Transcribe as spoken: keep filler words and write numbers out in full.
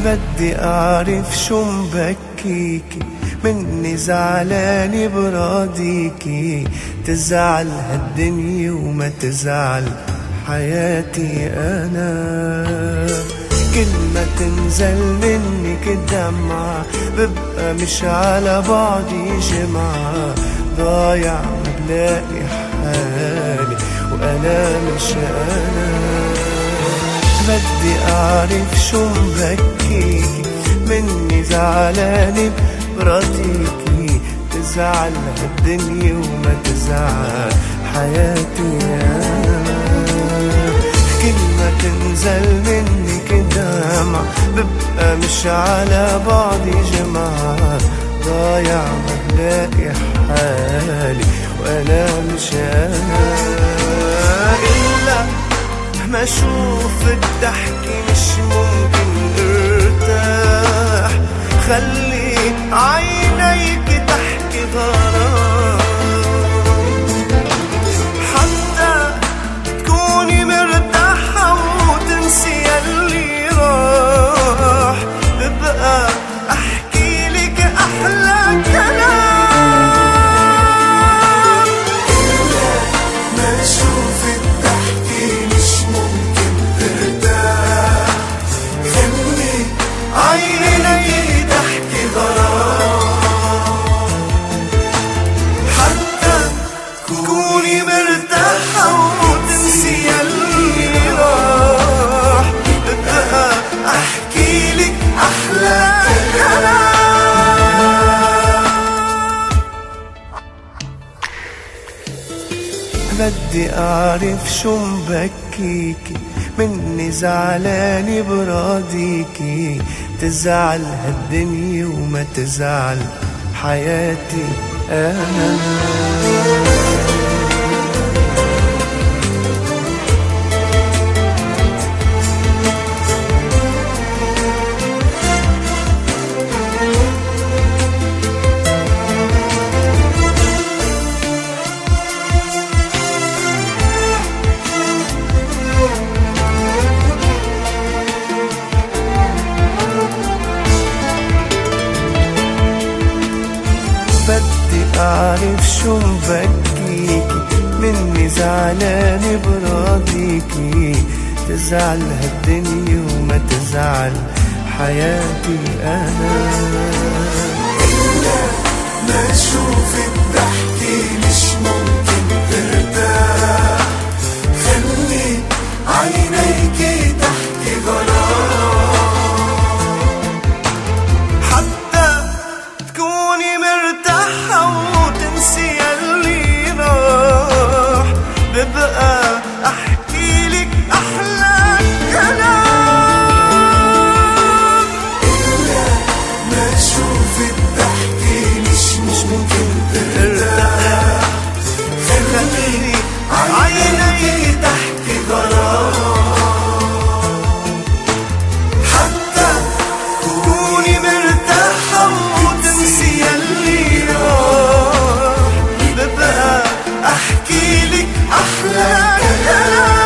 بدي أعرف شو مبكيكي، مني زعلاني براضيكي، تزعل هالدنيا وما تزعل حياتي أنا. كل ما تنزل منك الدمعة ببقى مش على بعضي جمعة، ضايع ما بلاقي حالي وأنا مش أنا. بدي أعرف شو مبكيكي، مني زعلاني براضيكي، تزعل هالدنيا وما تزعل حياتي أنا. كل ما تنزل منك دمع ببقى مش على بعضي جمعة، ضايع ما بلاقي حالي وأنا مش أنا. إلا ما أشوفك تحكي مش ممكن ارتاح، خلي عينيك تحكي غرام، حتى تكوني مرتاحة وتنسي اللي راح، ببقى أحكي لك أحلى كلام. ما أشوفك تحكي مش ممكن ترتاح، خلي عينيك تحكي غرام، حتى تكوني مرتاحة وتنسي اللي راح، ببقى أحكي لك أحلى كلام. بدي أعرف شو مبكيكي، مني زعلاني براضيكي، تزعل هالدنيا وما تزعل حياتي أنا. بدي أعرف شو مبكيكي، مني زعلاني براضيكي، تزعل هالدنيا وما تزعل حياتي أنا. إلا ما أشوفك تحكي مش ممكن ترتاح، خلي عينيك تحكي غرام، حتى تكوني مرتاحة وتنسي اللي راح، ببقى أحكي لك أحلى كلام. إلا ما أشوفك تحكي مش ممكن ترتاح، خلي عينيك تحكي غرام، حتى تكوني مرتاحة وتنسي اللي راح، ببقى أحكي لك أحلى كلام.